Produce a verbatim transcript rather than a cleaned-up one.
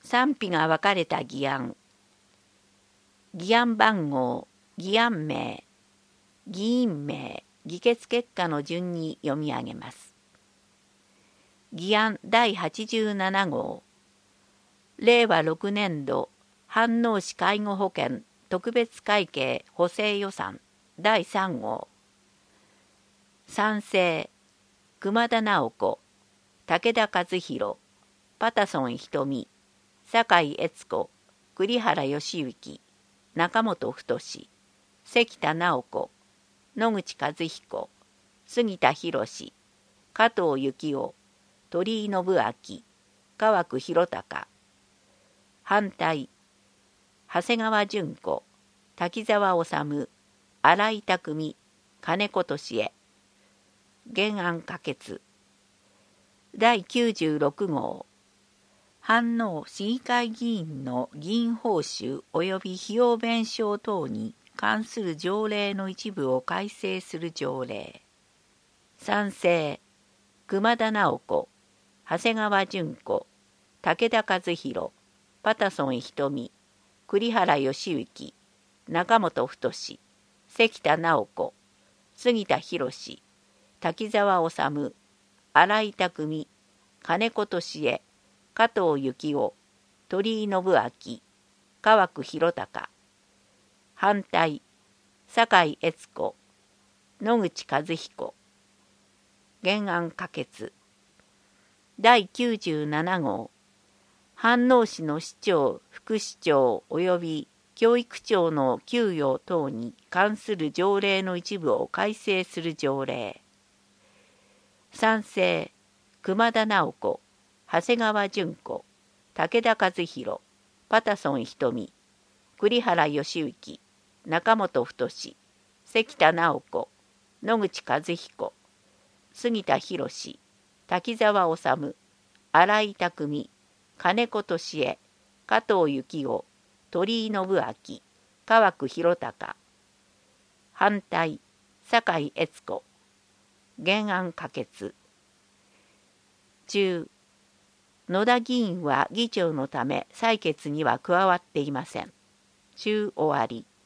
賛否が分かれた議案。議案番号、議案名、議員名、議決結果の順に読み上げます。議案だいはちじゅうなな号。れいわろくねん度飯能市介護保険特別会計補正予算だいさん号。賛成、熊田直子、武田和弘、パタソン瞳、酒井悦子、栗原義之、中本太、関田直子、野口和彦、杉田博、加藤幸雄、鳥居信明、川久弘隆。反対、長谷川淳子、滝沢治、新井匠、金子俊恵。原案可決。だいきゅうじゅうろく号。飯能市議会議員の議員報酬及び費用弁償等に関する条例の一部を改正する条例。賛成、熊田直子、長谷川淳子、武田和弘、パタソン瞳、栗原義之、中本太、関田直子、杉田博、滝沢治、新井匠、金子俊恵、加藤幸雄、鳥居信明、川久弘隆。反対、酒井悦子、野口和彦。原案可決。だいきゅうじゅうなな号。飯能市の市長、副市長及び教育長の給与等に関する条例の一部を改正する条例。賛成、熊田直子、長谷川淳子、武田和弘、パタソン瞳、栗原義之、中本太、関田直子、野口和彦、杉田博、滝沢治、新井匠、金子俊恵、加藤幸雄、鳥居信明、川久弘隆。反対、酒井悦子。原案可決。中、野田議員は議長のため採決には加わっていません。中終わり。